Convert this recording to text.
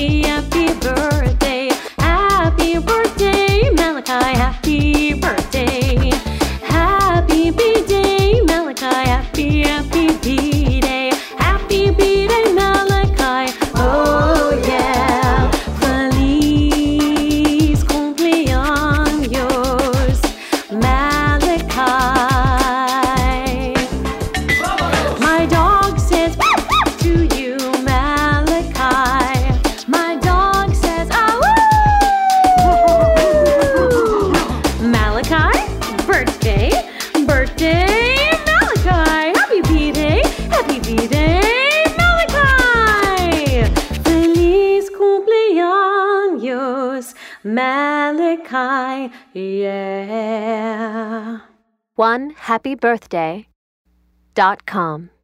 happy, happy birthday. Happy birthday, Malachi, happy birthday. Happy B-Day, Malachi, happy, happy B-Day. Happy B-Day, Malachi, oh yeah. Feliz cumpleaños, Malachi. My dog says to you, Malachi. My dog says, ah, woo! Malachi, birthday, birthday, Malachi. Happy B-Day, Malachi. Feliz cumpleaños, Malachi, yeah. OneHappyBirthday.com